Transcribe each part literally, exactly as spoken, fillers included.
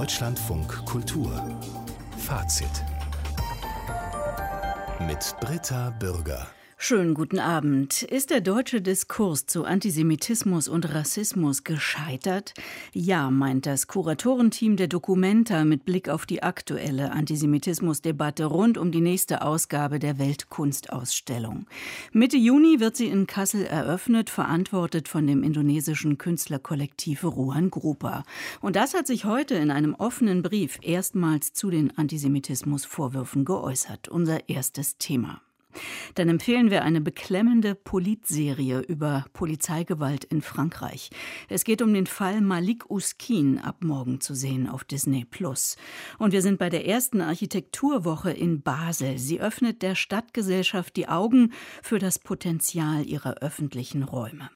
Deutschlandfunk Kultur Fazit mit Britta Bürger. Schönen guten Abend. Ist der deutsche Diskurs zu Antisemitismus und Rassismus gescheitert? Ja, meint das Kuratorenteam der Documenta mit Blick auf die aktuelle Antisemitismusdebatte rund um die nächste Ausgabe der Weltkunstausstellung. Mitte Juni wird sie in Kassel eröffnet, verantwortet von dem indonesischen Künstlerkollektiv Ruan Grupa. Und das hat sich heute in einem offenen Brief erstmals zu den Antisemitismusvorwürfen geäußert. Unser erstes Thema. Dann empfehlen wir eine beklemmende Politserie über Polizeigewalt in Frankreich. Es geht um den Fall Malik Ouskin, ab morgen zu sehen auf Disney Plus. Und wir sind bei der ersten Architekturwoche in Basel. Sie öffnet der Stadtgesellschaft die Augen für das Potenzial ihrer öffentlichen Räume.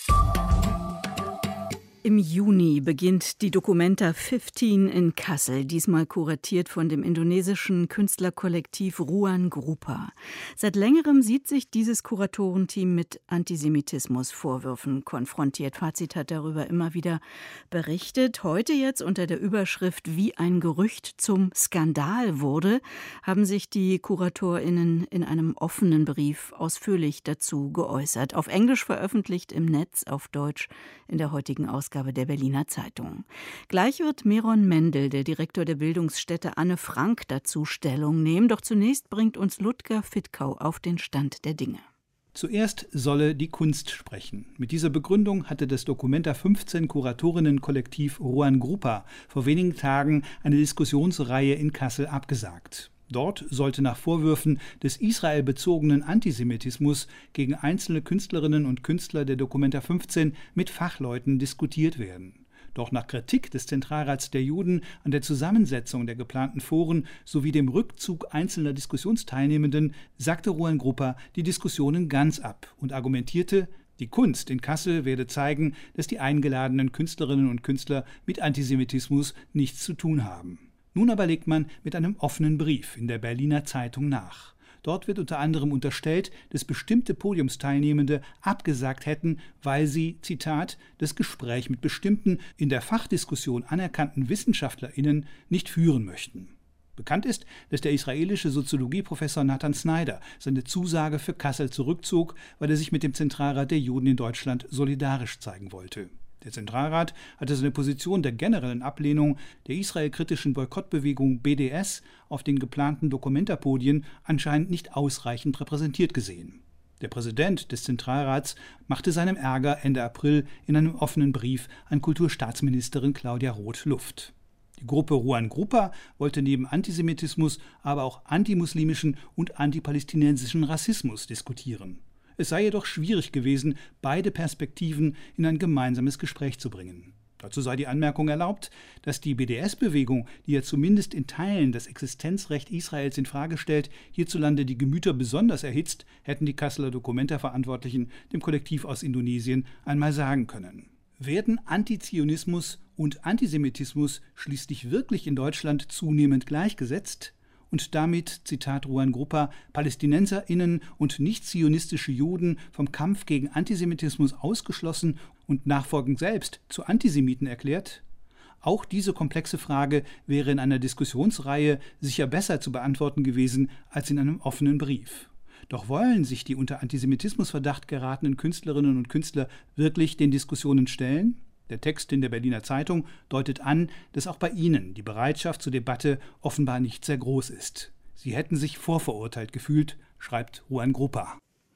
Im Juni beginnt die Documenta fünfzehn in Kassel, diesmal kuratiert von dem indonesischen Künstlerkollektiv Ruan Grupa. Seit längerem sieht sich dieses Kuratorenteam mit Antisemitismusvorwürfen konfrontiert. Fazit hat darüber immer wieder berichtet. Heute jetzt unter der Überschrift "Wie ein Gerücht zum Skandal wurde", haben sich die KuratorInnen in einem offenen Brief ausführlich dazu geäußert. Auf Englisch veröffentlicht im Netz, auf Deutsch in der heutigen Ausgabe der Berliner Zeitung. Gleich wird Meron Mendel, der Direktor der Bildungsstätte Anne Frank, dazu Stellung nehmen. Doch zunächst bringt uns Ludger Fittkau auf den Stand der Dinge. Zuerst solle die Kunst sprechen. Mit dieser Begründung hatte das Documenta fünfzehn Kuratorinnen-Kollektiv Ruan Grupa vor wenigen Tagen eine Diskussionsreihe in Kassel abgesagt. Dort sollte nach Vorwürfen des israelbezogenen Antisemitismus gegen einzelne Künstlerinnen und Künstler der Documenta fünfzehn mit Fachleuten diskutiert werden. Doch nach Kritik des Zentralrats der Juden an der Zusammensetzung der geplanten Foren sowie dem Rückzug einzelner Diskussionsteilnehmenden sagte Ruan Grupa die Diskussionen ganz ab und argumentierte, die Kunst in Kassel werde zeigen, dass die eingeladenen Künstlerinnen und Künstler mit Antisemitismus nichts zu tun haben. Nun aber legt man mit einem offenen Brief in der Berliner Zeitung nach. Dort wird unter anderem unterstellt, dass bestimmte Podiumsteilnehmende abgesagt hätten, weil sie, Zitat, das Gespräch mit bestimmten in der Fachdiskussion anerkannten WissenschaftlerInnen nicht führen möchten. Bekannt ist, dass der israelische Soziologieprofessor Nathan Snyder seine Zusage für Kassel zurückzog, weil er sich mit dem Zentralrat der Juden in Deutschland solidarisch zeigen wollte. Der Zentralrat hatte seine Position der generellen Ablehnung der israelkritischen Boykottbewegung B D S auf den geplanten Documenta-Podien anscheinend nicht ausreichend repräsentiert gesehen. Der Präsident des Zentralrats machte seinem Ärger Ende April in einem offenen Brief an Kulturstaatsministerin Claudia Roth Luft. Die Gruppe Ruan Grupa wollte neben Antisemitismus aber auch antimuslimischen und antipalästinensischen Rassismus diskutieren. Es sei jedoch schwierig gewesen, beide Perspektiven in ein gemeinsames Gespräch zu bringen. Dazu sei die Anmerkung erlaubt, dass die B D S-Bewegung, die ja zumindest in Teilen das Existenzrecht Israels in Frage stellt, hierzulande die Gemüter besonders erhitzt, hätten die Kasseler Documenta-Verantwortlichen dem Kollektiv aus Indonesien einmal sagen können. Werden Antizionismus und Antisemitismus schließlich wirklich in Deutschland zunehmend gleichgesetzt? Und damit, Zitat Ruan Grupa, PalästinenserInnen und nicht-zionistische Juden vom Kampf gegen Antisemitismus ausgeschlossen und nachfolgend selbst zu Antisemiten erklärt? Auch diese komplexe Frage wäre in einer Diskussionsreihe sicher besser zu beantworten gewesen als in einem offenen Brief. Doch wollen sich die unter Antisemitismusverdacht geratenen Künstlerinnen und Künstler wirklich den Diskussionen stellen? Der Text in der Berliner Zeitung deutet an, dass auch bei ihnen die Bereitschaft zur Debatte offenbar nicht sehr groß ist. Sie hätten sich vorverurteilt gefühlt, schreibt Ruan Grupa.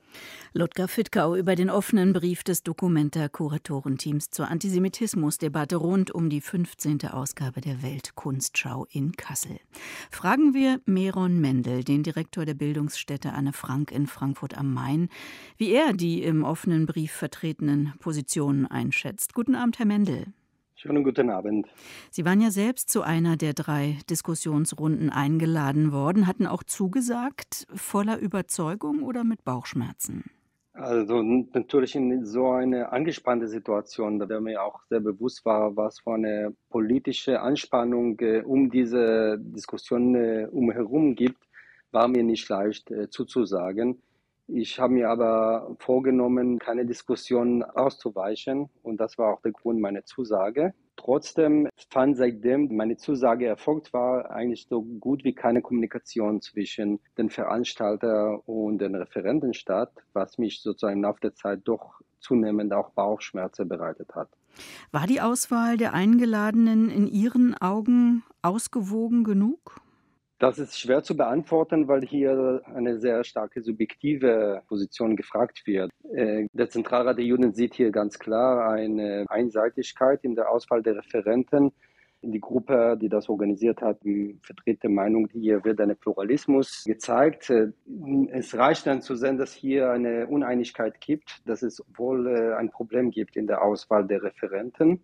Ludger Fittkau über den offenen Brief des Documenta-Kuratorenteams zur Antisemitismusdebatte rund um die fünfzehnte Ausgabe der Weltkunstschau in Kassel. Fragen wir Meron Mendel, den Direktor der Bildungsstätte Anne Frank in Frankfurt am Main, wie er die im offenen Brief vertretenen Positionen einschätzt. Guten Abend, Herr Mendel. Schönen guten Abend. Sie waren ja selbst zu einer der drei Diskussionsrunden eingeladen worden, hatten auch zugesagt, voller Überzeugung oder mit Bauchschmerzen? Also natürlich in so eine angespannte Situation, da mir auch sehr bewusst war, was für eine politische Anspannung äh, um diese Diskussion äh, umherum gibt, war mir nicht leicht äh, zuzusagen. Ich habe mir aber vorgenommen, keine Diskussion auszuweichen, und das war auch der Grund meiner Zusage. Trotzdem fand seitdem meine Zusage erfolgt war, eigentlich so gut wie keine Kommunikation zwischen den Veranstalter und den Referenten statt, was mich sozusagen im Laufe der Zeit doch zunehmend auch Bauchschmerzen bereitet hat. War die Auswahl der Eingeladenen in Ihren Augen ausgewogen genug? Das ist schwer zu beantworten, weil hier eine sehr starke subjektive Position gefragt wird. Der Zentralrat der Juden sieht hier ganz klar eine Einseitigkeit in der Auswahl der Referenten. Die Gruppe, die das organisiert hat, vertritt die Meinung, hier wird ein Pluralismus gezeigt. Es reicht dann zu sehen, dass hier eine Uneinigkeit gibt, dass es wohl ein Problem gibt in der Auswahl der Referenten.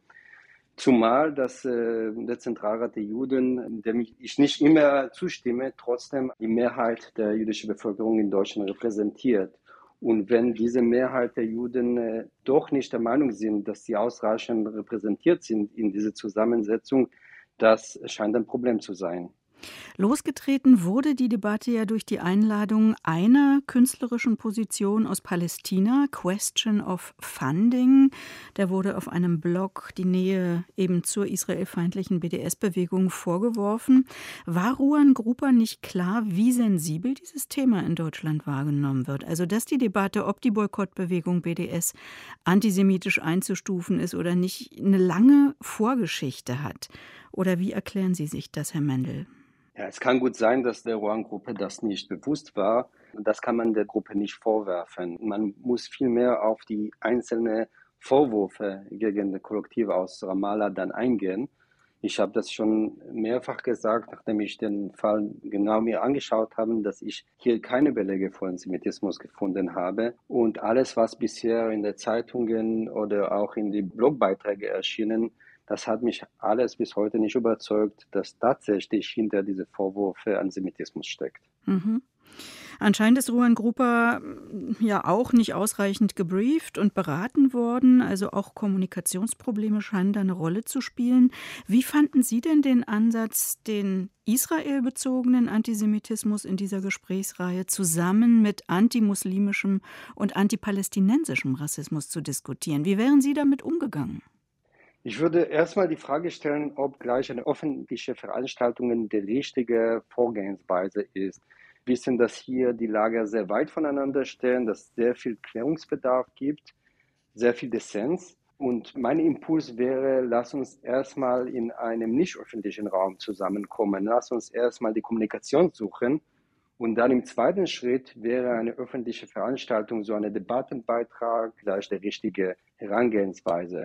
Zumal dass äh, der Zentralrat der Juden, dem ich nicht immer zustimme, trotzdem die Mehrheit der jüdischen Bevölkerung in Deutschland repräsentiert. Und wenn diese Mehrheit der Juden äh, doch nicht der Meinung sind, dass sie ausreichend repräsentiert sind in dieser Zusammensetzung, das scheint ein Problem zu sein. Losgetreten wurde die Debatte ja durch die Einladung einer künstlerischen Position aus Palästina, Question of Funding. Da wurde auf einem Blog die Nähe eben zur israelfeindlichen B D S-Bewegung vorgeworfen. War Ruan Grupa nicht klar, wie sensibel dieses Thema in Deutschland wahrgenommen wird? Also, dass die Debatte, ob die Boykottbewegung B D S antisemitisch einzustufen ist oder nicht, eine lange Vorgeschichte hat. Oder wie erklären Sie sich das, Herr Mendel? Ja, es kann gut sein, dass der Ruan-Gruppe das nicht bewusst war. Das kann man der Gruppe nicht vorwerfen. Man muss vielmehr auf die einzelnen Vorwürfe gegen das Kollektiv aus Ramallah dann eingehen. Ich habe das schon mehrfach gesagt, nachdem ich den Fall genau mir angeschaut habe, dass ich hier keine Belege für Antisemitismus gefunden habe. Und alles, was bisher in den Zeitungen oder auch in die Blogbeiträge erschienen, das hat mich alles bis heute nicht überzeugt, dass tatsächlich hinter diese Vorwürfe Antisemitismus steckt. Mhm. Anscheinend ist Ruan Grupa ja auch nicht ausreichend gebrieft und beraten worden. Also auch Kommunikationsprobleme scheinen da eine Rolle zu spielen. Wie fanden Sie denn den Ansatz, den israelbezogenen Antisemitismus in dieser Gesprächsreihe zusammen mit antimuslimischem und antipalästinensischem Rassismus zu diskutieren? Wie wären Sie damit umgegangen? Ich würde erstmal die Frage stellen, ob gleich eine öffentliche Veranstaltung die richtige Vorgehensweise ist. Wir wissen, dass hier die Lager sehr weit voneinander stehen, dass es sehr viel Klärungsbedarf gibt, sehr viel Dissens. Und mein Impuls wäre, lass uns erstmal in einem nicht öffentlichen Raum zusammenkommen. Lass uns erstmal die Kommunikation suchen. Und dann im zweiten Schritt wäre eine öffentliche Veranstaltung, so ein Debattenbeitrag, vielleicht die richtige Herangehensweise.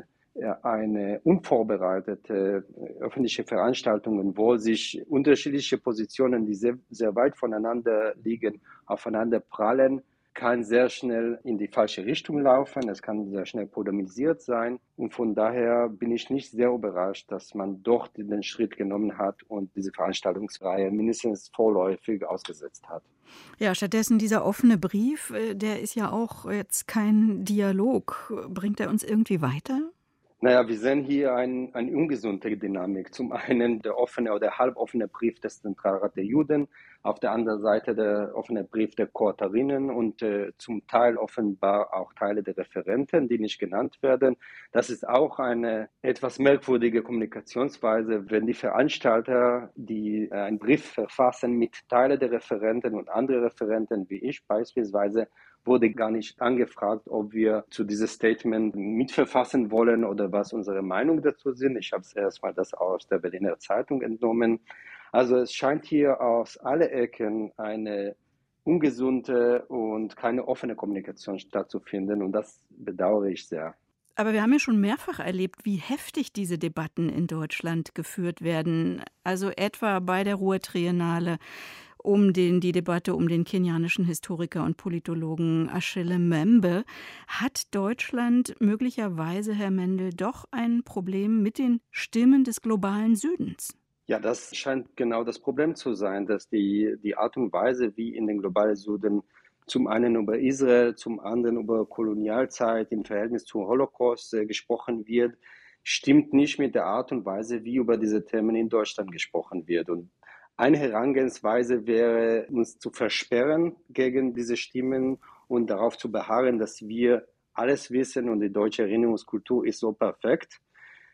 Eine unvorbereitete öffentliche Veranstaltung, wo sich unterschiedliche Positionen, die sehr, sehr weit voneinander liegen, aufeinander prallen, kann sehr schnell in die falsche Richtung laufen. Es kann sehr schnell polemisiert sein. Und von daher bin ich nicht sehr überrascht, dass man doch den Schritt genommen hat und diese Veranstaltungsreihe mindestens vorläufig ausgesetzt hat. Ja, stattdessen dieser offene Brief, der ist ja auch jetzt kein Dialog. Bringt er uns irgendwie weiter? Naja, wir sehen hier eine ein ungesunde Dynamik. Zum einen der offene oder halboffene Brief des Zentralrats der Juden, auf der anderen Seite der offene Brief der Koortarinnen und äh, zum Teil offenbar auch Teile der Referenten, die nicht genannt werden. Das ist auch eine etwas merkwürdige Kommunikationsweise, wenn die Veranstalter, die äh, einen Brief verfassen mit Teilen der Referenten und andere Referenten wie ich beispielsweise, wurde gar nicht angefragt, ob wir zu diesem Statement mitverfassen wollen oder was unsere Meinung dazu sind. Ich habe es erstmal das aus der Berliner Zeitung entnommen. Also es scheint hier aus allen Ecken eine ungesunde und keine offene Kommunikation stattzufinden und das bedauere ich sehr. Aber wir haben ja schon mehrfach erlebt, wie heftig diese Debatten in Deutschland geführt werden. Also etwa bei der Ruhr-Triennale um den, die Debatte um den kenianischen Historiker und Politologen Achille Mbembe. Hat Deutschland möglicherweise, Herr Mendel, doch ein Problem mit den Stimmen des globalen Südens? Ja, das scheint genau das Problem zu sein, dass die, die Art und Weise, wie in den globalen Süden zum einen über Israel, zum anderen über Kolonialzeit im Verhältnis zum Holocaust äh, gesprochen wird, stimmt nicht mit der Art und Weise, wie über diese Themen in Deutschland gesprochen wird. Und eine Herangehensweise wäre, uns zu versperren gegen diese Stimmen und darauf zu beharren, dass wir alles wissen und die deutsche Erinnerungskultur ist so perfekt.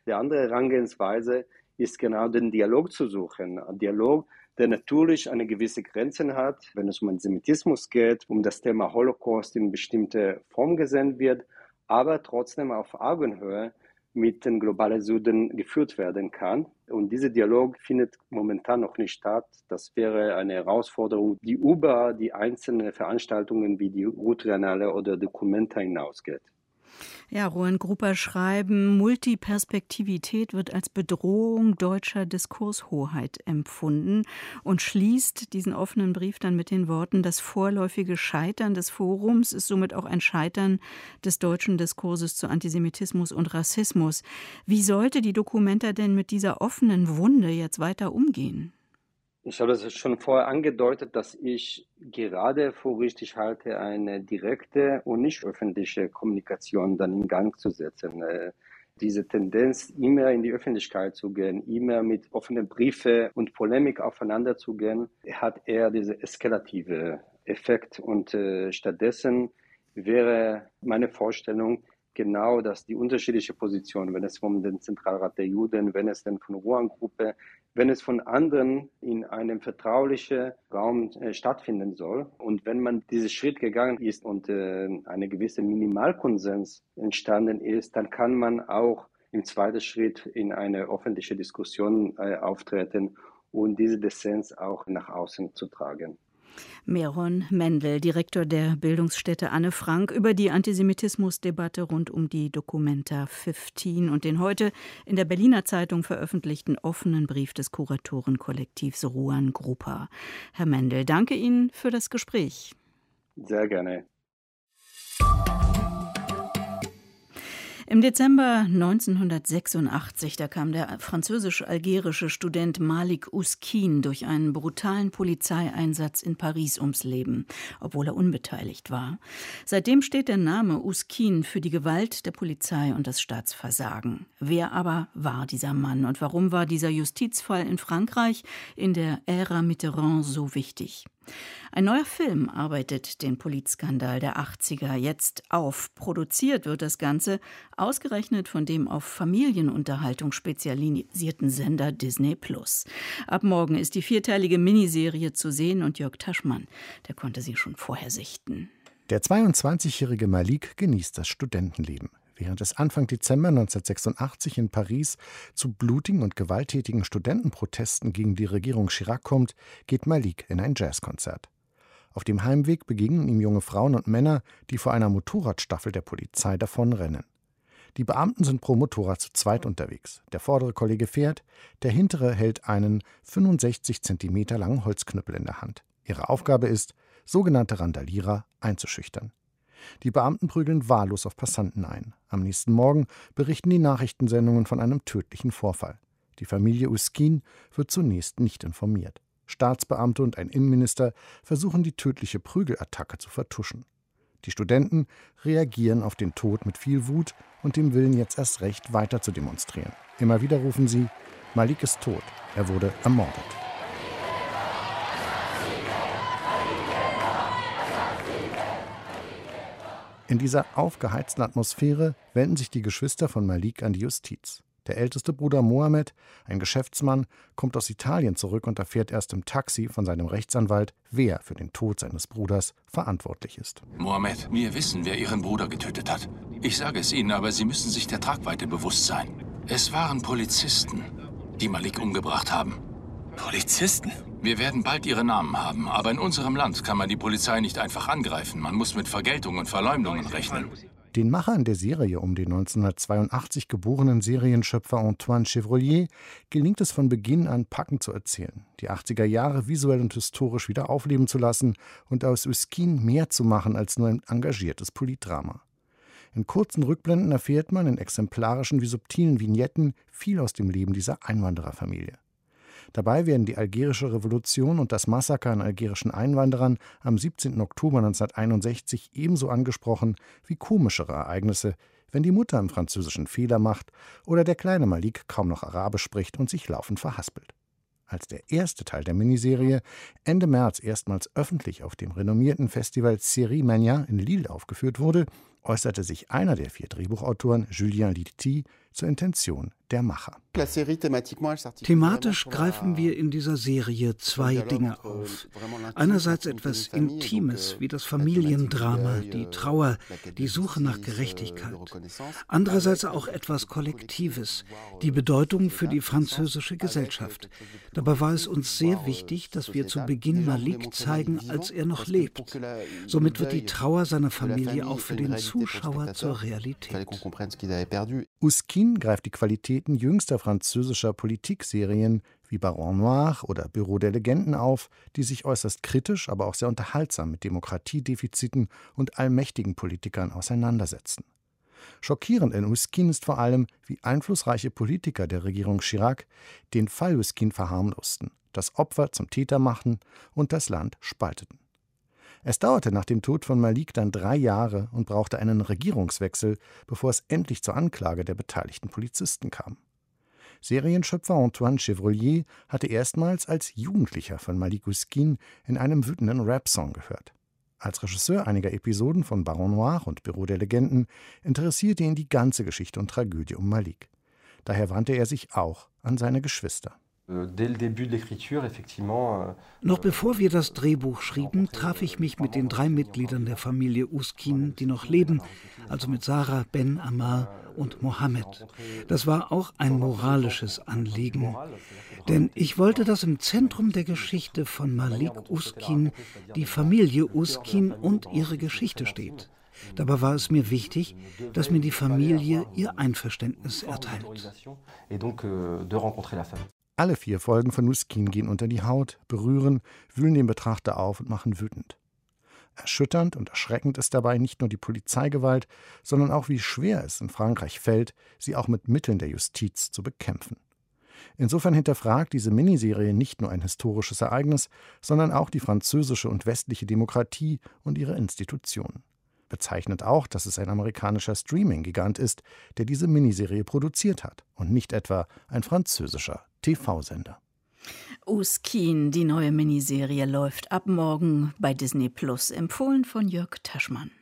Die andere Herangehensweise ist genau den Dialog zu suchen. Ein Dialog, der natürlich eine gewisse Grenzen hat, wenn es um Antisemitismus geht, um das Thema Holocaust in bestimmte Form gesehen wird, aber trotzdem auf Augenhöhe mit dem globalen Süden geführt werden kann. Und dieser Dialog findet momentan noch nicht statt. Das wäre eine Herausforderung, die über die einzelnen Veranstaltungen wie die Ruhr-Triennale oder Documenta hinausgeht. Ja, Rohan Grupper schreiben, Multiperspektivität wird als Bedrohung deutscher Diskurshoheit empfunden und schließt diesen offenen Brief dann mit den Worten, das vorläufige Scheitern des Forums ist somit auch ein Scheitern des deutschen Diskurses zu Antisemitismus und Rassismus. Wie sollte die Documenta denn mit dieser offenen Wunde jetzt weiter umgehen? Ich habe das schon vorher angedeutet, dass ich gerade für richtig halte, eine direkte und nicht öffentliche Kommunikation dann in Gang zu setzen. Diese Tendenz, immer in die Öffentlichkeit zu gehen, immer mit offenen Briefen und Polemik aufeinander zu gehen, hat eher diesen eskalativen Effekt. Und äh, stattdessen wäre meine Vorstellung, genau, dass die unterschiedlichen Positionen, wenn es von dem Zentralrat der Juden, wenn es denn von Rohan-Gruppe, wenn es von anderen in einem vertraulichen Raum äh, stattfinden soll. Und wenn man diesen Schritt gegangen ist und äh, eine gewisse Minimalkonsens entstanden ist, dann kann man auch im zweiten Schritt in eine öffentliche Diskussion äh, auftreten und diese Dissens auch nach außen zu tragen. Meron Mendel, Direktor der Bildungsstätte Anne Frank, über die Antisemitismusdebatte rund um die Documenta fünfzehn und den heute in der Berliner Zeitung veröffentlichten offenen Brief des Kuratorenkollektivs Rohan Grupper. Herr Mendel, danke Ihnen für das Gespräch. Sehr gerne. Im Dezember neunzehnhundertsechsundachtzig, da kam der französisch-algerische Student Malik Ousskine durch einen brutalen Polizeieinsatz in Paris ums Leben, obwohl er unbeteiligt war. Seitdem steht der Name Ousskine für die Gewalt der Polizei und das Staatsversagen. Wer aber war dieser Mann und warum war dieser Justizfall in Frankreich in der Ära Mitterrand so wichtig? Ein neuer Film arbeitet den Politskandal der achtziger jetzt auf. Produziert wird das Ganze ausgerechnet von dem auf Familienunterhaltung spezialisierten Sender Disney Plus. Ab morgen ist die vierteilige Miniserie zu sehen und Jörg Taschmann, der konnte sie schon vorher sichten. Der zweiundzwanzigjährige Malik genießt das Studentenleben. Während es Anfang Dezember neunzehnhundertsechsundachtzig in Paris zu blutigen und gewalttätigen Studentenprotesten gegen die Regierung Chirac kommt, geht Malik in ein Jazzkonzert. Auf dem Heimweg begegnen ihm junge Frauen und Männer, die vor einer Motorradstaffel der Polizei davonrennen. Die Beamten sind pro Motorrad zu zweit unterwegs. Der vordere Kollege fährt, der hintere hält einen fünfundsechzig Zentimeter langen Holzknüppel in der Hand. Ihre Aufgabe ist, sogenannte Randalierer einzuschüchtern. Die Beamten prügeln wahllos auf Passanten ein. Am nächsten Morgen berichten die Nachrichtensendungen von einem tödlichen Vorfall. Die Familie Ousskine wird zunächst nicht informiert. Staatsbeamte und ein Innenminister versuchen, die tödliche Prügelattacke zu vertuschen. Die Studenten reagieren auf den Tod mit viel Wut und dem Willen, jetzt erst recht weiter zu demonstrieren. Immer wieder rufen sie: Malik ist tot, er wurde ermordet. In dieser aufgeheizten Atmosphäre wenden sich die Geschwister von Malik an die Justiz. Der älteste Bruder Mohammed, ein Geschäftsmann, kommt aus Italien zurück und erfährt erst im Taxi von seinem Rechtsanwalt, wer für den Tod seines Bruders verantwortlich ist. Mohammed, wir wissen, wer Ihren Bruder getötet hat. Ich sage es Ihnen, aber Sie müssen sich der Tragweite bewusst sein. Es waren Polizisten, die Malik umgebracht haben. Polizisten? Wir werden bald ihre Namen haben, aber in unserem Land kann man die Polizei nicht einfach angreifen. Man muss mit Vergeltung und Verleumdungen rechnen. Den Machern der Serie um den neunzehnhundertzweiundachtzig geborenen Serienschöpfer Antoine Chevrollier gelingt es von Beginn an, packend zu erzählen, die achtziger Jahre visuell und historisch wieder aufleben zu lassen und aus Ousskine mehr zu machen als nur ein engagiertes Politdrama. In kurzen Rückblenden erfährt man in exemplarischen wie subtilen Vignetten viel aus dem Leben dieser Einwandererfamilie. Dabei werden die algerische Revolution und das Massaker an algerischen Einwanderern am siebzehnten Oktober neunzehnhunderteinundsechzig ebenso angesprochen wie komischere Ereignisse, wenn die Mutter im Französischen Fehler macht oder der kleine Malik kaum noch Arabisch spricht und sich laufend verhaspelt. Als der erste Teil der Miniserie Ende März erstmals öffentlich auf dem renommierten Festival Série Mania in Lille aufgeführt wurde, äußerte sich einer der vier Drehbuchautoren, Julien Litti, zur Intention der Macher. Thematisch greifen wir in dieser Serie zwei Dinge auf. Einerseits etwas Intimes wie das Familiendrama, die Trauer, die Suche nach Gerechtigkeit. Andererseits auch etwas Kollektives, die Bedeutung für die französische Gesellschaft. Dabei war es uns sehr wichtig, dass wir zu Beginn Malik zeigen, als er noch lebt. Somit wird die Trauer seiner Familie auch für den Zuschauer zur Realität. Ousskine greift die Qualitäten jüngster französischer Politikserien wie Baron Noir oder Bureau der Legenden auf, die sich äußerst kritisch, aber auch sehr unterhaltsam mit Demokratiedefiziten und allmächtigen Politikern auseinandersetzen. Schockierend in Ousskine ist vor allem, wie einflussreiche Politiker der Regierung Chirac den Fall Ousskine verharmlosten, das Opfer zum Täter machten und das Land spalteten. Es dauerte nach dem Tod von Malik dann drei Jahre und brauchte einen Regierungswechsel, bevor es endlich zur Anklage der beteiligten Polizisten kam. Serienschöpfer Antoine Chevrollier hatte erstmals als Jugendlicher von Malik Ousskine in einem wütenden Rap-Song gehört. Als Regisseur einiger Episoden von Baron Noir und Bureau der Legenden interessierte ihn die ganze Geschichte und Tragödie um Malik. Daher wandte er sich auch an seine Geschwister. Noch bevor wir das Drehbuch schrieben, traf ich mich mit den drei Mitgliedern der Familie Ousskine, die noch leben, also mit Sarah, Ben, Ammar und Mohammed. Das war auch ein moralisches Anliegen, denn ich wollte, dass im Zentrum der Geschichte von Malik Ousskine die Familie Ousskine und ihre Geschichte steht. Dabei war es mir wichtig, dass mir die Familie ihr Einverständnis erteilt. Alle vier Folgen von Ousskine gehen unter die Haut, berühren, wühlen den Betrachter auf und machen wütend. Erschütternd und erschreckend ist dabei nicht nur die Polizeigewalt, sondern auch, wie schwer es in Frankreich fällt, sie auch mit Mitteln der Justiz zu bekämpfen. Insofern hinterfragt diese Miniserie nicht nur ein historisches Ereignis, sondern auch die französische und westliche Demokratie und ihre Institutionen. Bezeichnet auch, dass es ein amerikanischer Streaming-Gigant ist, der diese Miniserie produziert hat und nicht etwa ein französischer T V-Sender. Ousskine, die neue Miniserie, läuft ab morgen bei Disney Plus, empfohlen von Jörg Taschmann.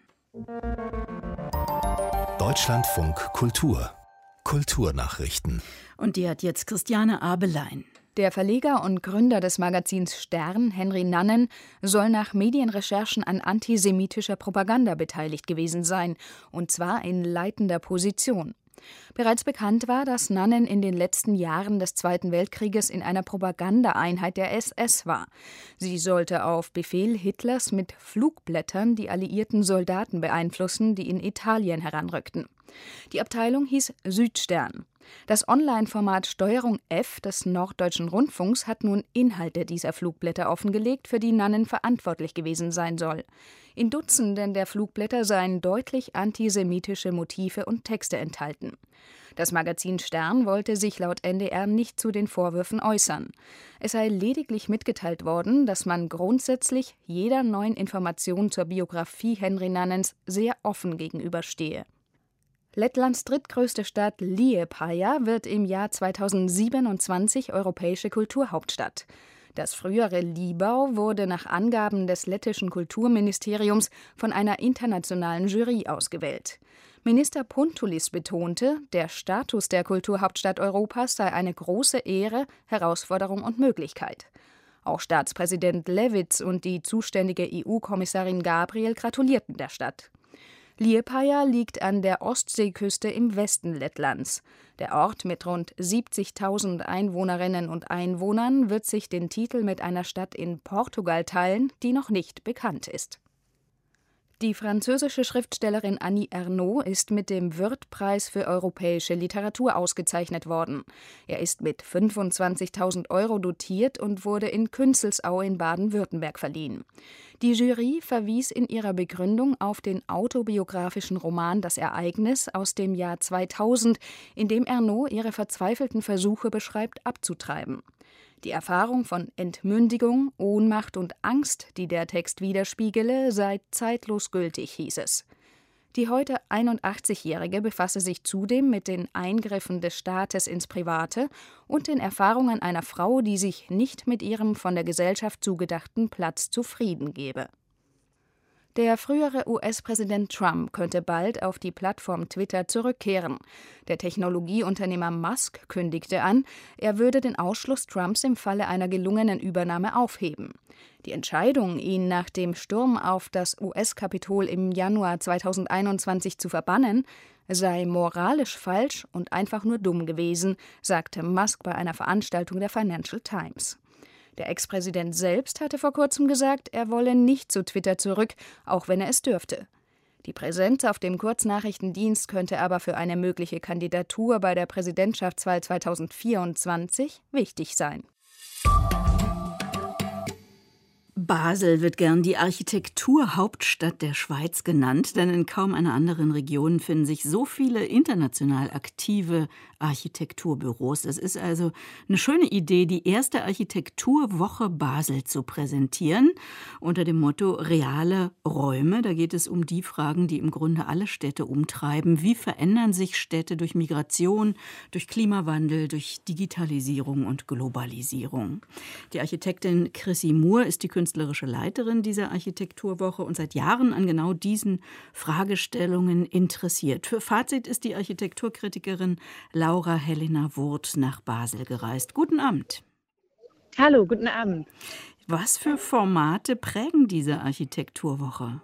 Deutschlandfunk Kultur. Kulturnachrichten. Und die hat jetzt Christiane Abelein. Der Verleger und Gründer des Magazins Stern, Henry Nannen, soll nach Medienrecherchen an antisemitischer Propaganda beteiligt gewesen sein, und zwar in leitender Position. Bereits bekannt war, dass Nannen in den letzten Jahren des Zweiten Weltkrieges in einer Propagandaeinheit der S S war. Sie sollte auf Befehl Hitlers mit Flugblättern die alliierten Soldaten beeinflussen, die in Italien heranrückten. Die Abteilung hieß Südstern. Das Online-Format Steuerung F des Norddeutschen Rundfunks hat nun Inhalte dieser Flugblätter offengelegt, für die Nannen verantwortlich gewesen sein soll. In Dutzenden der Flugblätter seien deutlich antisemitische Motive und Texte enthalten. Das Magazin Stern wollte sich laut N D R nicht zu den Vorwürfen äußern. Es sei lediglich mitgeteilt worden, dass man grundsätzlich jeder neuen Information zur Biografie Henry Nannens sehr offen gegenüberstehe. Lettlands drittgrößte Stadt Liepāja wird im Jahr zweitausendsiebenundzwanzig europäische Kulturhauptstadt. Das frühere Libau wurde nach Angaben des lettischen Kulturministeriums von einer internationalen Jury ausgewählt. Minister Puntulis betonte, der Status der Kulturhauptstadt Europas sei eine große Ehre, Herausforderung und Möglichkeit. Auch Staatspräsident Levits und die zuständige E U-Kommissarin Gabriel gratulierten der Stadt. Liepāja liegt an der Ostseeküste im Westen Lettlands. Der Ort mit rund siebzigtausend Einwohnerinnen und Einwohnern wird sich den Titel mit einer Stadt in Portugal teilen, die noch nicht bekannt ist. Die französische Schriftstellerin Annie Ernaux ist mit dem Würth-Preis für europäische Literatur ausgezeichnet worden. Er ist mit fünfundzwanzigtausend Euro dotiert und wurde in Künzelsau in Baden-Württemberg verliehen. Die Jury verwies in ihrer Begründung auf den autobiografischen Roman Das Ereignis aus dem Jahr zweitausend, in dem Ernaux ihre verzweifelten Versuche beschreibt, abzutreiben. Die Erfahrung von Entmündigung, Ohnmacht und Angst, die der Text widerspiegele, sei zeitlos gültig, hieß es. Die heute einundachtzigjährige befasse sich zudem mit den Eingriffen des Staates ins Private und den Erfahrungen einer Frau, die sich nicht mit ihrem von der Gesellschaft zugedachten Platz zufrieden gebe. Der frühere U S-Präsident Trump könnte bald auf die Plattform Twitter zurückkehren. Der Technologieunternehmer Musk kündigte an, er würde den Ausschluss Trumps im Falle einer gelungenen Übernahme aufheben. Die Entscheidung, ihn nach dem Sturm auf das U S-Kapitol im Januar zweitausendeinundzwanzig zu verbannen, sei moralisch falsch und einfach nur dumm gewesen, sagte Musk bei einer Veranstaltung der Financial Times. Der Ex-Präsident selbst hatte vor kurzem gesagt, er wolle nicht zu Twitter zurück, auch wenn er es dürfte. Die Präsenz auf dem Kurznachrichtendienst könnte aber für eine mögliche Kandidatur bei der Präsidentschaftswahl zweitausendvierundzwanzig wichtig sein. Basel wird gern die Architekturhauptstadt der Schweiz genannt, denn in kaum einer anderen Region finden sich so viele international aktive Architekturbüros. Es ist also eine schöne Idee, die erste Architekturwoche Basel zu präsentieren, unter dem Motto Reale Räume. Da geht es um die Fragen, die im Grunde alle Städte umtreiben. Wie verändern sich Städte durch Migration, durch Klimawandel, durch Digitalisierung und Globalisierung? Die Architektin Chrissy Moore ist die künstlerische Leiterin dieser Architekturwoche und seit Jahren an genau diesen Fragestellungen interessiert. Für Fazit ist die Architekturkritikerin Laura Helena Wurth nach Basel gereist. Guten Abend. Hallo, guten Abend. Was für Formate prägen diese Architekturwoche?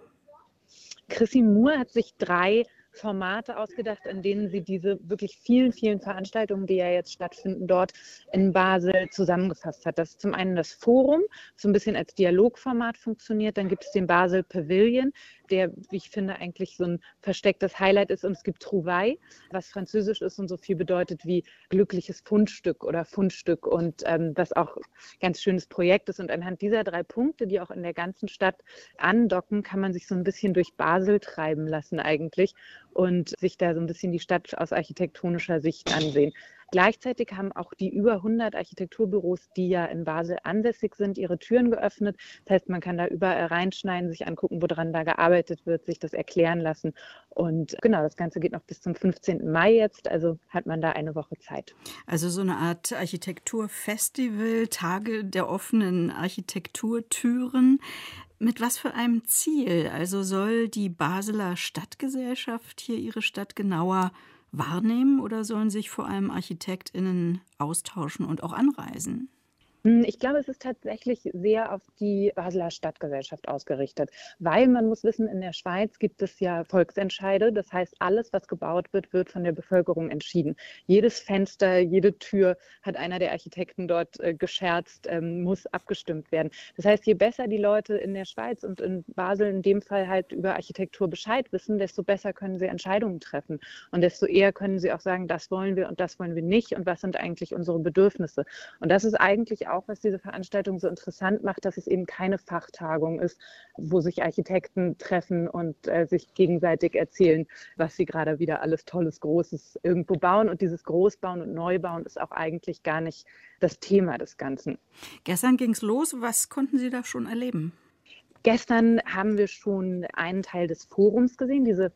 Chrissy Moore hat sich drei Formate ausgedacht, in denen sie diese wirklich vielen, vielen Veranstaltungen, die ja jetzt stattfinden, dort in Basel zusammengefasst hat. Das ist zum einen das Forum, so ein bisschen als Dialogformat funktioniert. Dann gibt es den Basel Pavilion, der, wie ich finde, eigentlich so ein verstecktes Highlight ist. Und es gibt Trouvaille, was französisch ist und so viel bedeutet wie glückliches Fundstück oder Fundstück und ähm, was auch ein ganz schönes Projekt ist. Und anhand dieser drei Punkte, die auch in der ganzen Stadt andocken, kann man sich so ein bisschen durch Basel treiben lassen eigentlich und sich da so ein bisschen die Stadt aus architektonischer Sicht ansehen. Gleichzeitig haben auch die über hundert Architekturbüros, die ja in Basel ansässig sind, ihre Türen geöffnet. Das heißt, man kann da überall reinschneiden, sich angucken, woran da gearbeitet wird, sich das erklären lassen. Und genau, das Ganze geht noch bis zum fünfzehnten Mai jetzt, also hat man da eine Woche Zeit. Also so eine Art Architekturfestival, Tage der offenen Architekturtüren. Mit was für einem Ziel? Also soll die Basler Stadtgesellschaft hier ihre Stadt genauer wahrnehmen oder sollen sich vor allem ArchitektInnen austauschen und auch anreisen? Ich glaube, es ist tatsächlich sehr auf die Basler Stadtgesellschaft ausgerichtet, weil man muss wissen, in der Schweiz gibt es ja Volksentscheide. Das heißt, alles, was gebaut wird, wird von der Bevölkerung entschieden. Jedes Fenster, jede Tür, hat einer der Architekten dort äh, gescherzt, ähm, muss abgestimmt werden. Das heißt, je besser die Leute in der Schweiz und in Basel in dem Fall halt über Architektur Bescheid wissen, desto besser können sie Entscheidungen treffen. Und desto eher können sie auch sagen, das wollen wir und das wollen wir nicht und was sind eigentlich unsere Bedürfnisse. Und das ist eigentlich auch, was diese Veranstaltung so interessant macht, dass es eben keine Fachtagung ist, wo sich Architekten treffen und äh, sich gegenseitig erzählen, was sie gerade wieder alles Tolles, Großes irgendwo bauen. Und dieses Großbauen und Neubauen ist auch eigentlich gar nicht das Thema des Ganzen. Gestern ging es los. Was konnten Sie da schon erleben? Gestern haben wir schon einen Teil des Forums gesehen. Diese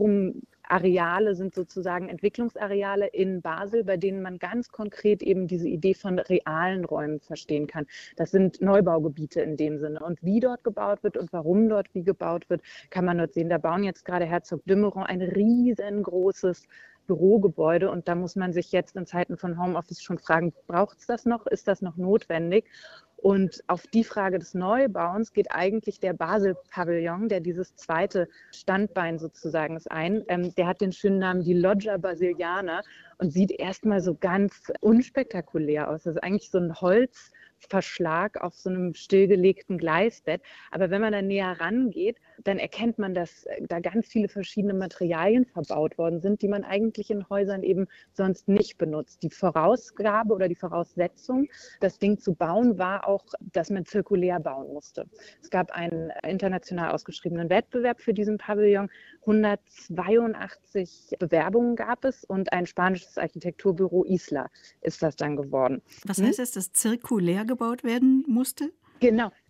Forumareale sind sozusagen Entwicklungsareale in Basel, bei denen man ganz konkret eben diese Idee von realen Räumen verstehen kann. Das sind Neubaugebiete in dem Sinne. Und wie dort gebaut wird und warum dort wie gebaut wird, kann man dort sehen. Da bauen jetzt gerade Herzog de Meuron ein riesengroßes Bürogebäude und da muss man sich jetzt in Zeiten von Homeoffice schon fragen, braucht es das noch? Ist das noch notwendig? Und auf die Frage des Neubauens geht eigentlich der Basel-Pavillon, der dieses zweite Standbein sozusagen ist, ein. Ähm, der hat den schönen Namen die Loggia Basiliana und sieht erstmal so ganz unspektakulär aus. Das ist eigentlich so ein Holzverschlag auf so einem stillgelegten Gleisbett. Aber wenn man da näher rangeht, dann erkennt man, dass da ganz viele verschiedene Materialien verbaut worden sind, die man eigentlich in Häusern eben sonst nicht benutzt. Die Vorausgabe oder die Voraussetzung, das Ding zu bauen, war auch, dass man zirkulär bauen musste. Es gab einen international ausgeschriebenen Wettbewerb für diesen Pavillon. hundertzweiundachtzig Bewerbungen gab es und ein spanisches Architekturbüro Isla ist das dann geworden. Was heißt es, dass zirkulär gebaut werden musste? Genau,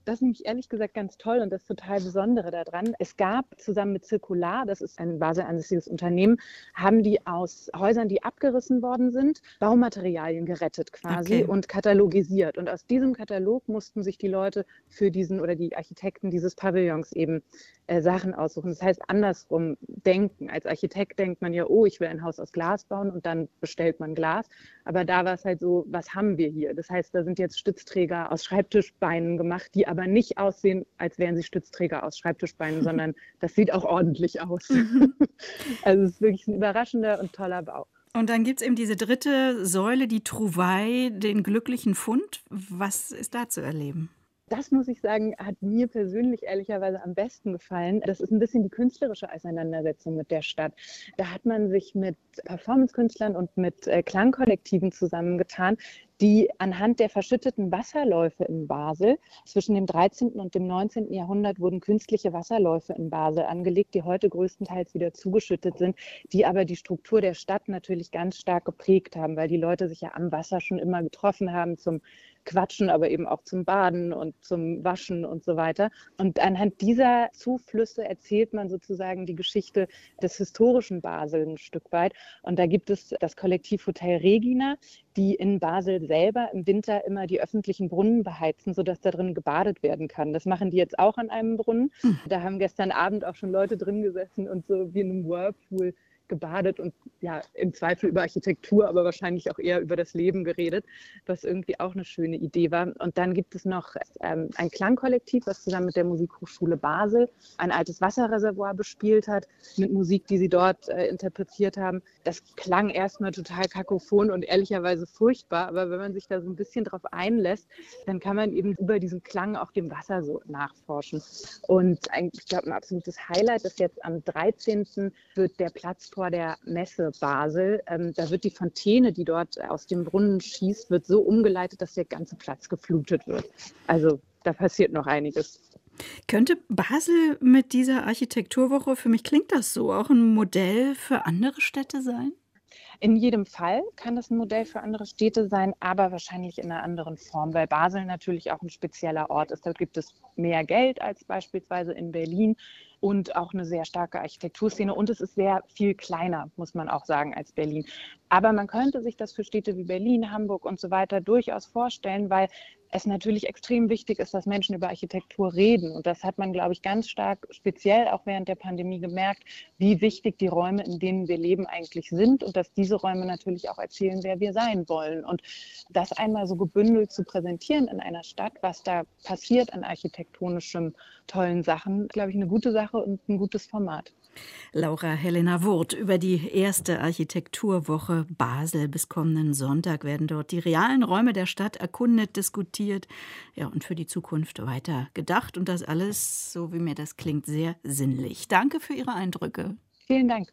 Das ist nämlich ehrlich gesagt ganz toll und das total Besondere daran. Es gab zusammen mit Circular, das ist ein Basel ansässiges Unternehmen, haben die aus Häusern, die abgerissen worden sind, Baumaterialien gerettet quasi Okay. und katalogisiert. Und aus diesem Katalog mussten sich die Leute für diesen oder die Architekten dieses Pavillons eben äh, Sachen aussuchen. Das heißt, andersrum denken. Als Architekt denkt man ja, oh, ich will ein Haus aus Glas bauen und dann bestellt man Glas. Aber da war es halt so, was haben wir hier? Das heißt, da sind jetzt Stützträger aus Schreibtischbeinen gemacht, die aber nicht aussehen, als wären sie Stützträger aus Schreibtischbeinen, sondern das sieht auch ordentlich aus. Also es ist wirklich ein überraschender und toller Bau. Und dann gibt es eben diese dritte Säule, die Trouvaille, den glücklichen Fund. Was ist da zu erleben? Das, muss ich sagen, hat mir persönlich ehrlicherweise am besten gefallen. Das ist ein bisschen die künstlerische Auseinandersetzung mit der Stadt. Da hat man sich mit Performance-Künstlern und mit äh, Klangkollektiven zusammengetan, die anhand der verschütteten Wasserläufe in Basel, zwischen dem dreizehnten und dem neunzehnten Jahrhundert wurden künstliche Wasserläufe in Basel angelegt, die heute größtenteils wieder zugeschüttet sind, die aber die Struktur der Stadt natürlich ganz stark geprägt haben, weil die Leute sich ja am Wasser schon immer getroffen haben zum Quatschen, aber eben auch zum Baden und zum Waschen und so weiter. Und anhand dieser Zuflüsse erzählt man sozusagen die Geschichte des historischen Basel ein Stück weit. Und da gibt es das Kollektiv Hotel Regina, die in Basel selber im Winter immer die öffentlichen Brunnen beheizen, sodass da drin gebadet werden kann. Das machen die jetzt auch an einem Brunnen. Da haben gestern Abend auch schon Leute drin gesessen und so wie in einem Whirlpool gebadet und ja, im Zweifel über Architektur, aber wahrscheinlich auch eher über das Leben geredet, was irgendwie auch eine schöne Idee war. Und dann gibt es noch ähm, ein Klangkollektiv, was zusammen mit der Musikhochschule Basel ein altes Wasserreservoir bespielt hat, mit Musik, die sie dort äh, interpretiert haben. Das klang erstmal total kakophon und ehrlicherweise furchtbar, aber wenn man sich da so ein bisschen drauf einlässt, dann kann man eben über diesen Klang auch dem Wasser so nachforschen. Und ein, ich glaube, ein absolutes Highlight ist jetzt am dreizehnten wird der Platz vor der Messe Basel. Ähm, da wird die Fontäne, die dort aus dem Brunnen schießt, wird so umgeleitet, dass der ganze Platz geflutet wird. Also da passiert noch einiges. Könnte Basel mit dieser Architekturwoche, für mich klingt das so, auch ein Modell für andere Städte sein? In jedem Fall kann das ein Modell für andere Städte sein, aber wahrscheinlich in einer anderen Form, weil Basel natürlich auch ein spezieller Ort ist. Da gibt es mehr Geld als beispielsweise in Berlin und auch eine sehr starke Architekturszene. Und es ist sehr viel kleiner, muss man auch sagen, als Berlin. Aber man könnte sich das für Städte wie Berlin, Hamburg und so weiter durchaus vorstellen, weil es natürlich extrem wichtig ist, dass Menschen über Architektur reden. Und das hat man, glaube ich, ganz stark speziell auch während der Pandemie gemerkt, wie wichtig die Räume, in denen wir leben, eigentlich sind und dass diese Räume natürlich auch erzählen, wer wir sein wollen. Und das einmal so gebündelt zu präsentieren in einer Stadt, was da passiert an architektonischem tollen Sachen, glaube ich, eine gute Sache und ein gutes Format. Laura Helena Wurth über die erste Architekturwoche Basel. Bis kommenden Sonntag werden dort die realen Räume der Stadt erkundet, diskutiert, ja, und für die Zukunft weiter gedacht. Und das alles, so wie mir das klingt, sehr sinnlich. Danke für Ihre Eindrücke. Vielen Dank.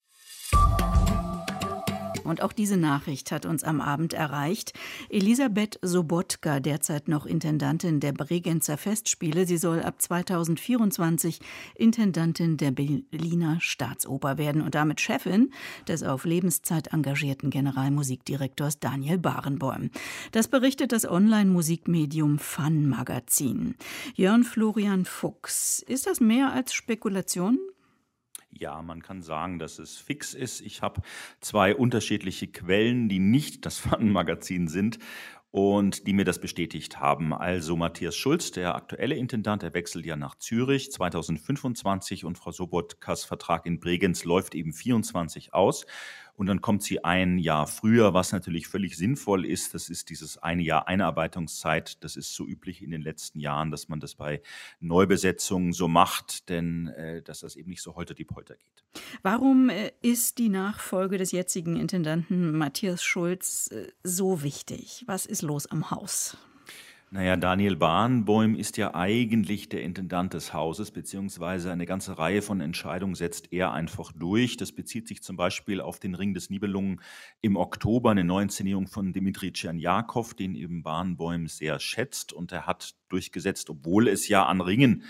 Und auch diese Nachricht hat uns am Abend erreicht. Elisabeth Sobotka, derzeit noch Intendantin der Bregenzer Festspiele. Sie soll ab zweitausendvierundzwanzig Intendantin der Berliner Staatsoper werden und damit Chefin des auf Lebenszeit engagierten Generalmusikdirektors Daniel Barenboim. Das berichtet das Online-Musikmedium Fun Magazin. Jörn Florian Fuchs, ist das mehr als Spekulation? Ja, man kann sagen, dass es fix ist. Ich habe zwei unterschiedliche Quellen, die nicht das Fun-Magazin sind und die mir das bestätigt haben. Also Matthias Schulz, der aktuelle Intendant, der wechselt ja nach Zürich zweitausendfünfundzwanzig und Frau Sobotkas Vertrag in Bregenz läuft eben vierundzwanzig aus. Und dann kommt sie ein Jahr früher, was natürlich völlig sinnvoll ist. Das ist dieses eine Jahr Einarbeitungszeit. Das ist so üblich in den letzten Jahren, dass man das bei Neubesetzungen so macht, denn äh, dass das eben nicht so holter die Polter geht. Warum äh, ist die Nachfolge des jetzigen Intendanten Matthias Schulz äh, so wichtig? Was ist los am Haus? Naja, Daniel Barenboim ist ja eigentlich der Intendant des Hauses, beziehungsweise eine ganze Reihe von Entscheidungen setzt er einfach durch. Das bezieht sich zum Beispiel auf den Ring des Nibelungen im Oktober, eine Neuinszenierung von Dmitri Tscherniakow, den eben Barenboim sehr schätzt. Und er hat durchgesetzt, obwohl es ja an Ringen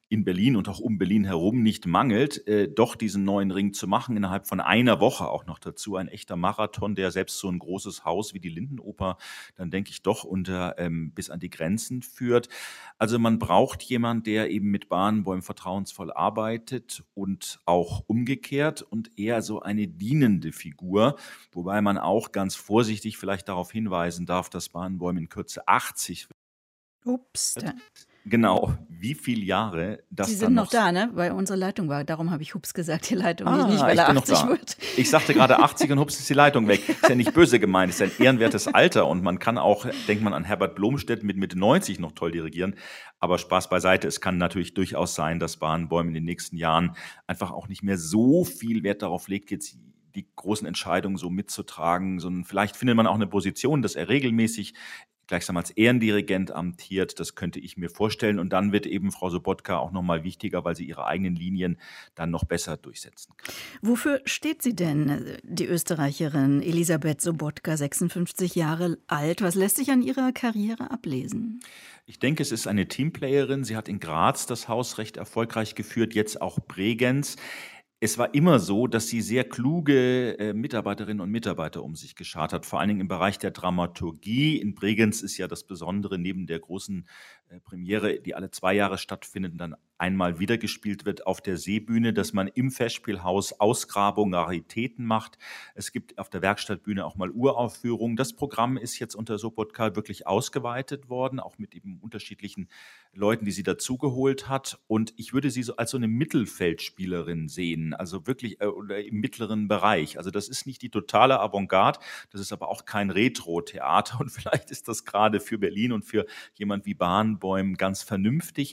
in Berlin und auch um Berlin herum nicht mangelt, äh, doch diesen neuen Ring zu machen, innerhalb von einer Woche auch noch dazu. Ein echter Marathon, der selbst so ein großes Haus wie die Lindenoper dann, denke ich, doch unter ähm, bis an die Grenzen führt. Also man braucht jemanden, der eben mit Barenboim vertrauensvoll arbeitet und auch umgekehrt und eher so eine dienende Figur, wobei man auch ganz vorsichtig vielleicht darauf hinweisen darf, dass Barenboim in Kürze achtzig wird. Ups. Da. Genau, wie viele Jahre das Sie sind dann noch noch da, ne? Weil unsere Leitung war. Darum habe ich Hups gesagt, die Leitung. Ah, nicht, weil ich er bin noch achtzig da. wird. Ich sagte gerade achtzig und hups ist die Leitung weg. Ist ja nicht böse gemeint, ist ja ein ehrenwertes Alter und man kann auch, denkt man an Herbert Blomstedt mit Mitte neunzig noch toll dirigieren. Aber Spaß beiseite, es kann natürlich durchaus sein, dass Barenboim in den nächsten Jahren einfach auch nicht mehr so viel Wert darauf legt, jetzt die großen Entscheidungen so mitzutragen, sondern vielleicht findet man auch eine Position, dass er regelmäßig gleichsam als Ehrendirigent amtiert. Das könnte ich mir vorstellen. Und dann wird eben Frau Sobotka auch nochmal wichtiger, weil sie ihre eigenen Linien dann noch besser durchsetzen kann. Wofür steht sie denn, die Österreicherin Elisabeth Sobotka, sechsundfünfzig Jahre alt? Was lässt sich an ihrer Karriere ablesen? Ich denke, es ist eine Teamplayerin. Sie hat in Graz das Haus recht erfolgreich geführt, jetzt auch Bregenz. Es war immer so, dass sie sehr kluge äh, Mitarbeiterinnen und Mitarbeiter um sich geschart hat, vor allen Dingen im Bereich der Dramaturgie. In Bregenz ist ja das Besondere, neben der großen äh, Premiere, die alle zwei Jahre stattfindet und dann einmal wieder gespielt wird auf der Seebühne, dass man im Festspielhaus Ausgrabungen, Raritäten macht. Es gibt auf der Werkstattbühne auch mal Uraufführungen. Das Programm ist jetzt unter Sobotka wirklich ausgeweitet worden, auch mit eben unterschiedlichen Leuten, die sie dazugeholt hat. Und ich würde sie so als so eine Mittelfeldspielerin sehen, also wirklich äh, oder im mittleren Bereich. Also das ist nicht die totale Avantgarde, das ist aber auch kein Retro-Theater. Und vielleicht ist das gerade für Berlin und für jemand wie Barenboim ganz vernünftig.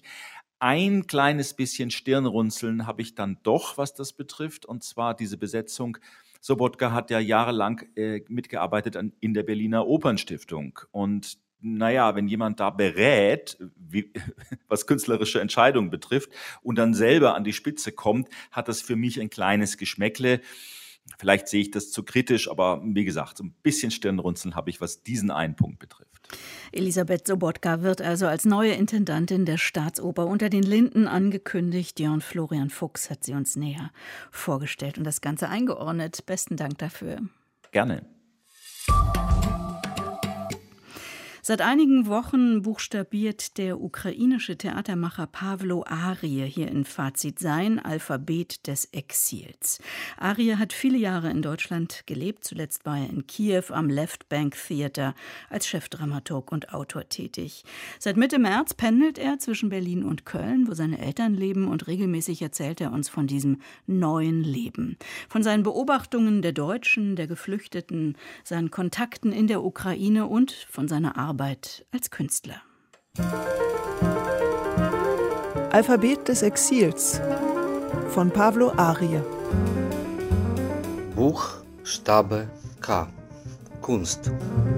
Ein kleines bisschen Stirnrunzeln habe ich dann doch, was das betrifft, und zwar diese Besetzung. Sobotka hat ja jahrelang äh, mitgearbeitet an, in der Berliner Opernstiftung und naja, wenn jemand da berät, wie, was künstlerische Entscheidungen betrifft und dann selber an die Spitze kommt, hat das für mich ein kleines Geschmäckle. Vielleicht sehe ich das zu kritisch, aber wie gesagt, so ein bisschen Stirnrunzeln habe ich, was diesen einen Punkt betrifft. Elisabeth Sobotka wird also als neue Intendantin der Staatsoper unter den Linden angekündigt. Jörn Florian Fuchs hat sie uns näher vorgestellt und das Ganze eingeordnet. Besten Dank dafür. Gerne. Seit einigen Wochen buchstabiert der ukrainische Theatermacher Pawlo Arie hier in Fazit sein Alphabet des Exils. Arie hat viele Jahre in Deutschland gelebt. Zuletzt war er in Kiew am Left Bank Theater als Chefdramaturg und Autor tätig. Seit Mitte März pendelt er zwischen Berlin und Köln, wo seine Eltern leben, und regelmäßig erzählt er uns von diesem neuen Leben. Von seinen Beobachtungen der Deutschen, der Geflüchteten, seinen Kontakten in der Ukraine und von seiner Arbeit als Künstler. Alphabet des Exils von Pawlo Arie. Buchstabe K. Kunst.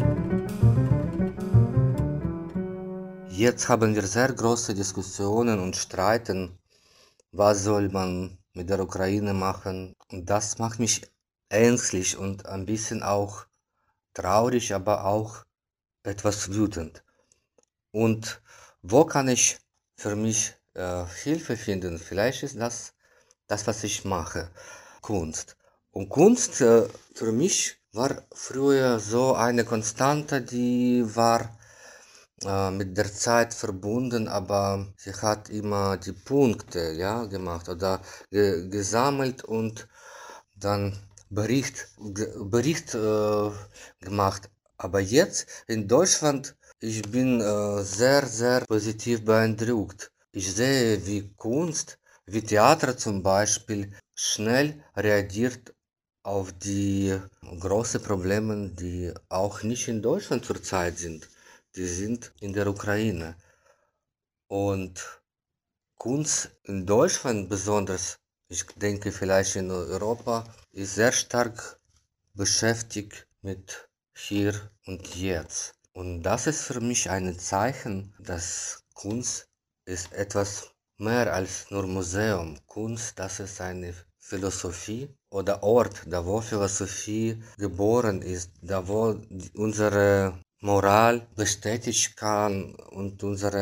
Jetzt haben wir sehr große Diskussionen und Streiten, was soll man mit der Ukraine machen. Und das macht mich ängstlich und ein bisschen auch traurig, aber auch etwas wütend. Und wo kann ich für mich äh, Hilfe finden? Vielleicht ist das das, was ich mache, Kunst. Und Kunst äh, für mich war früher so eine Konstante, die war äh, mit der Zeit verbunden, aber sie hat immer die Punkte, ja, gemacht oder ge gesammelt und dann Bericht, ge Bericht äh, gemacht. Aber jetzt in Deutschland, ich bin äh, sehr, sehr positiv beeindruckt. Ich sehe, wie Kunst, wie Theater zum Beispiel, schnell reagiert auf die großen Probleme, die auch nicht in Deutschland zurzeit sind. Die sind in der Ukraine. Und Kunst in Deutschland besonders, ich denke vielleicht in Europa, ist sehr stark beschäftigt mit hier und jetzt. Und das ist für mich ein Zeichen, dass Kunst ist etwas mehr als nur Museum. Kunst, das ist eine Philosophie oder Ort, da wo Philosophie geboren ist, da wo unsere Moral bestätigt kann und unsere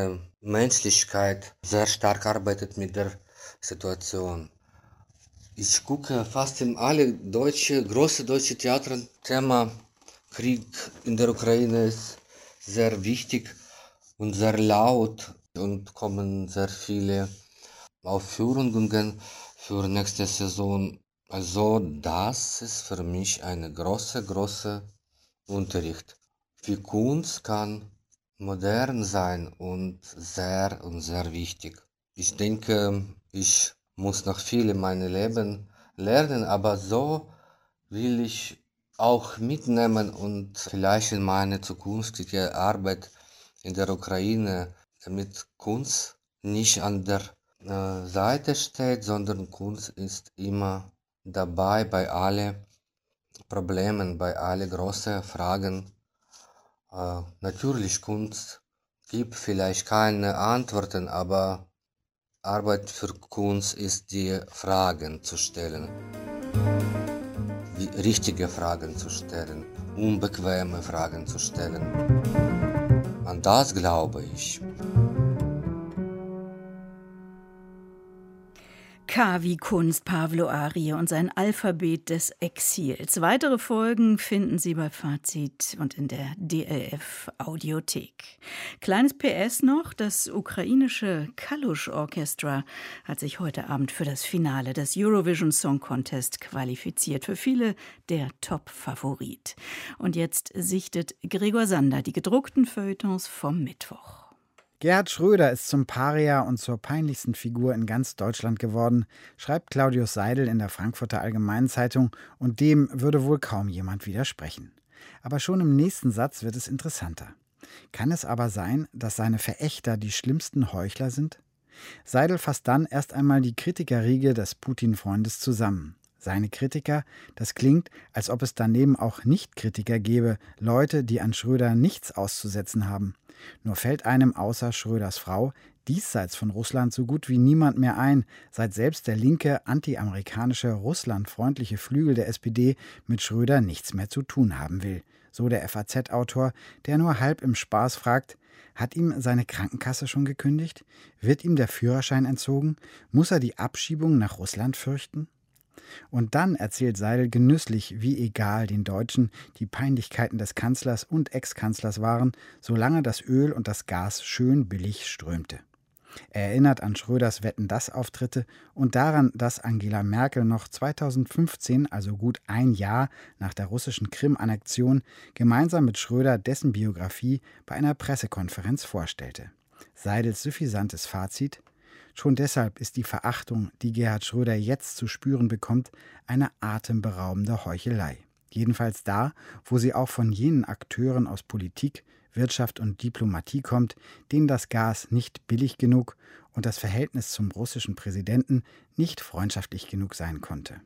Menschlichkeit sehr stark arbeitet mit der Situation. Ich gucke fast in alle deutsche, große deutsche Theater. Thema Krieg in der Ukraine ist sehr wichtig und sehr laut und kommen sehr viele Aufführungen für nächste Saison. Also das ist für mich eine große, große Unterricht. Wie Kunst kann modern sein und sehr und sehr wichtig. Ich denke, ich muss noch viel in meinem Leben lernen, aber so will ich auch mitnehmen und vielleicht in meine zukünftige Arbeit in der Ukraine, damit Kunst nicht an der äh, Seite steht, sondern Kunst ist immer dabei bei allen Problemen, bei allen großen Fragen. Äh, natürlich, Kunst gibt vielleicht keine Antworten, aber Arbeit für Kunst ist, die Fragen zu stellen. Die richtige Fragen zu stellen, unbequeme Fragen zu stellen. An das glaube ich. K wie Kunst, Pavlo Arije und sein Alphabet des Exils. Weitere Folgen finden Sie bei Fazit und in der D L F Audiothek. Kleines P S noch, das ukrainische Kalush Orchestra hat sich heute Abend für das Finale des Eurovision Song Contest qualifiziert. Für viele der Top-Favorit. Und jetzt sichtet Gregor Sander die gedruckten Feuilletons vom Mittwoch. Gerhard Schröder ist zum Paria und zur peinlichsten Figur in ganz Deutschland geworden, schreibt Claudius Seidel in der Frankfurter Allgemeinen Zeitung, und dem würde wohl kaum jemand widersprechen. Aber schon im nächsten Satz wird es interessanter. Kann es aber sein, dass seine Verächter die schlimmsten Heuchler sind? Seidel fasst dann erst einmal die Kritikerriege des Putin-Freundes zusammen. Seine Kritiker, das klingt, als ob es daneben auch Nicht-Kritiker gäbe, Leute, die an Schröder nichts auszusetzen haben. Nur fällt einem außer Schröders Frau diesseits von Russland so gut wie niemand mehr ein, seit selbst der linke, anti-amerikanische, russlandfreundliche Flügel der S P D mit Schröder nichts mehr zu tun haben will. So der F A Z-Autor, der nur halb im Spaß fragt: Hat ihm seine Krankenkasse schon gekündigt? Wird ihm der Führerschein entzogen? Muss er die Abschiebung nach Russland fürchten? Und dann erzählt Seidel genüsslich, wie egal den Deutschen die Peinlichkeiten des Kanzlers und Ex-Kanzlers waren, solange das Öl und das Gas schön billig strömte. Er erinnert an Schröders Wetten-dass-Auftritte und daran, dass Angela Merkel noch zweitausendfünfzehn, also gut ein Jahr nach der russischen Krim-Annexion, gemeinsam mit Schröder dessen Biografie bei einer Pressekonferenz vorstellte. Seidels suffisantes Fazit: Schon deshalb ist die Verachtung, die Gerhard Schröder jetzt zu spüren bekommt, eine atemberaubende Heuchelei. Jedenfalls da, wo sie auch von jenen Akteuren aus Politik, Wirtschaft und Diplomatie kommt, denen das Gas nicht billig genug und das Verhältnis zum russischen Präsidenten nicht freundschaftlich genug sein konnte.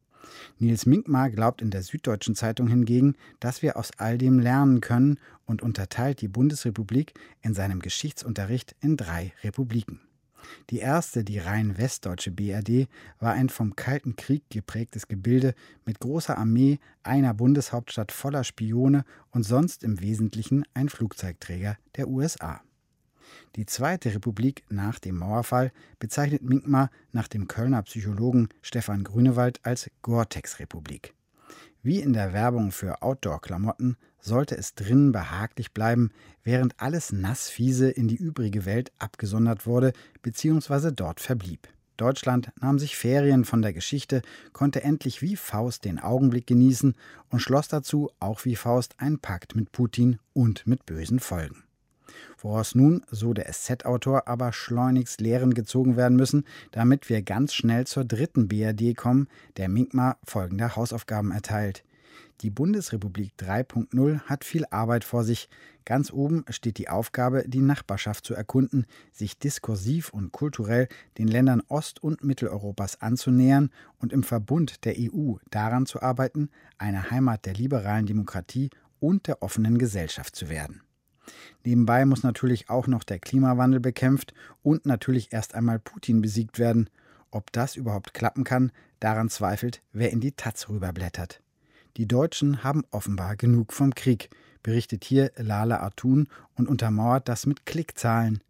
Nils Minkmar glaubt in der Süddeutschen Zeitung hingegen, dass wir aus all dem lernen können, und unterteilt die Bundesrepublik in seinem Geschichtsunterricht in drei Republiken. Die erste, die rein westdeutsche B R D, war ein vom Kalten Krieg geprägtes Gebilde mit großer Armee, einer Bundeshauptstadt voller Spione und sonst im Wesentlichen ein Flugzeugträger der U S A. Die zweite Republik nach dem Mauerfall bezeichnet Minkmar nach dem Kölner Psychologen Stefan Grünewald als Gore-Tex-Republik. Wie in der Werbung für Outdoor-Klamotten sollte es drinnen behaglich bleiben, während alles Nassfiese in die übrige Welt abgesondert wurde bzw. dort verblieb. Deutschland nahm sich Ferien von der Geschichte, konnte endlich wie Faust den Augenblick genießen und schloss dazu auch wie Faust einen Pakt mit Putin und mit bösen Folgen. Woraus nun, so der S Z-Autor, aber schleunigst Lehren gezogen werden müssen, damit wir ganz schnell zur dritten B R D kommen, der Minkmar folgende Hausaufgaben erteilt. Die Bundesrepublik drei Punkt null hat viel Arbeit vor sich. Ganz oben steht die Aufgabe, die Nachbarschaft zu erkunden, sich diskursiv und kulturell den Ländern Ost- und Mitteleuropas anzunähern und im Verbund der E U daran zu arbeiten, eine Heimat der liberalen Demokratie und der offenen Gesellschaft zu werden. Nebenbei muss natürlich auch noch der Klimawandel bekämpft und natürlich erst einmal Putin besiegt werden. Ob das überhaupt klappen kann, daran zweifelt, wer in die Taz rüberblättert. Die Deutschen haben offenbar genug vom Krieg, berichtet hier Lala Atun und untermauert das mit Klickzahlen.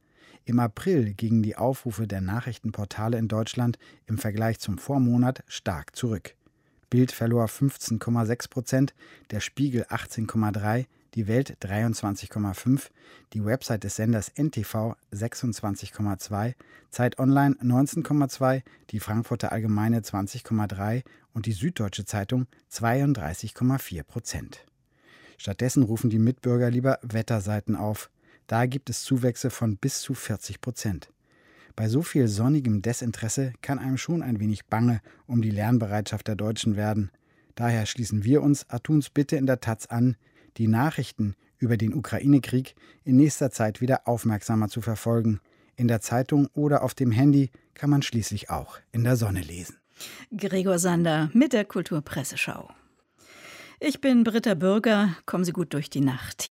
Im April gingen die Aufrufe der Nachrichtenportale in Deutschland im Vergleich zum Vormonat stark zurück. Bild verlor fünfzehn Komma sechs Prozent, der Spiegel achtzehn Komma drei, die Welt dreiundzwanzig Komma fünf, die Website des Senders N T V sechsundzwanzig Komma zwei, Zeit Online neunzehn Komma zwei, die Frankfurter Allgemeine zwanzig Komma drei und die Süddeutsche Zeitung zweiunddreißig Komma vier Prozent. Stattdessen rufen die Mitbürger lieber Wetterseiten auf. Da gibt es Zuwächse von bis zu vierzig Prozent. Bei so viel sonnigem Desinteresse kann einem schon ein wenig bange um die Lernbereitschaft der Deutschen werden. Daher schließen wir uns Atuns Bitte in der Taz an, die Nachrichten über den Ukraine-Krieg in nächster Zeit wieder aufmerksamer zu verfolgen. In der Zeitung oder auf dem Handy kann man schließlich auch in der Sonne lesen. Gregor Sander mit der Kulturpresseschau. Ich bin Britta Bürger. Kommen Sie gut durch die Nacht.